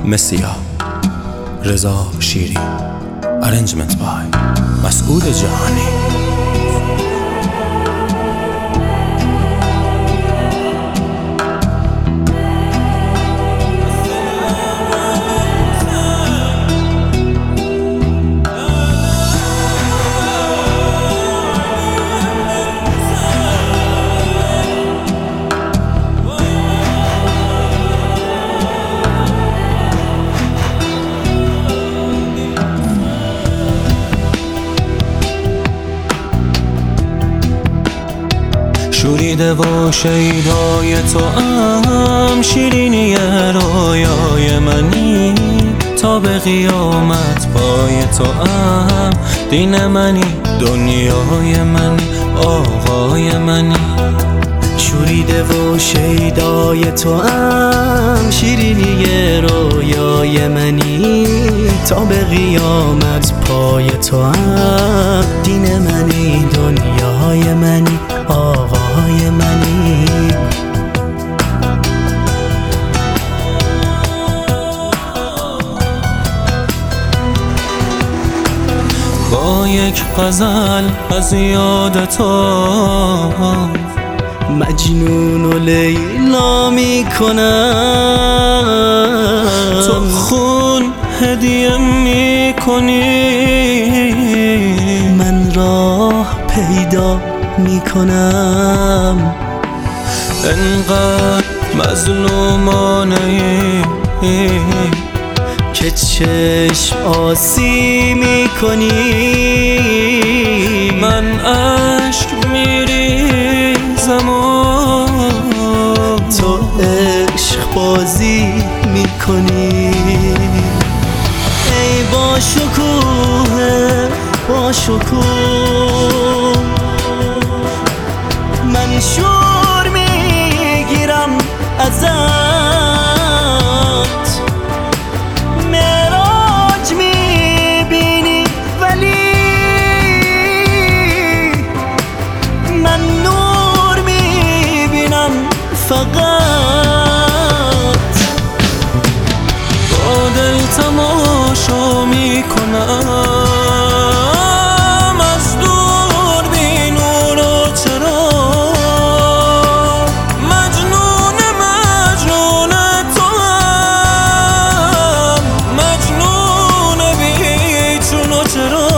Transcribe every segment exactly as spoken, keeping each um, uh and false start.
مسیا رضا شیری Arrangement by مسعود جهانی. شوریده و شیدای تو ام، شیرینی رویای منی، تا به قیامت پای تو ام، دین منی دنیای منی آقای منی. شوریده و شیدای تو ام، شیرینی رویای منی، تا به قیامت پای تو ام، دین منی دنیای منی آقای منی. با یک غزل از یاد تو مجنون و لیلا می کنم، تو خون هدیه می کنی، من راه پیدا می کنم. انقدر مظلومانه ای که چشم آسی می کنی، من عشق می ریزم و تو عشق بازی می کنی. ای با شکوه با شکوه من شور می گیرم ازت، معراج می بینی ولی من نور می بینم فقط. با دل تماشا می کنم از دور بی نور و چراغ، مجنون مجنون تو هم، مجنون بی چون و چرا.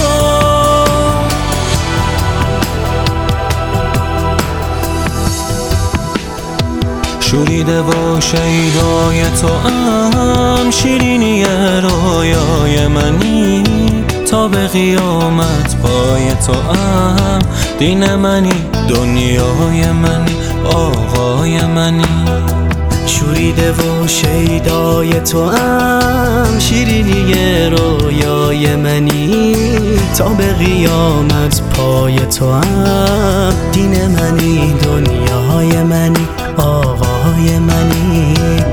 شوریده و شیدای تو ام، شیرینی رویای منی، تا به قیامت پای تو ام، دین منی دنیای منی آقای منی. شوریده و شیدای تو ام، شیرینی رویای منی، تا به قیامت پای تو ام، دین منی دنیای منی آقای منی.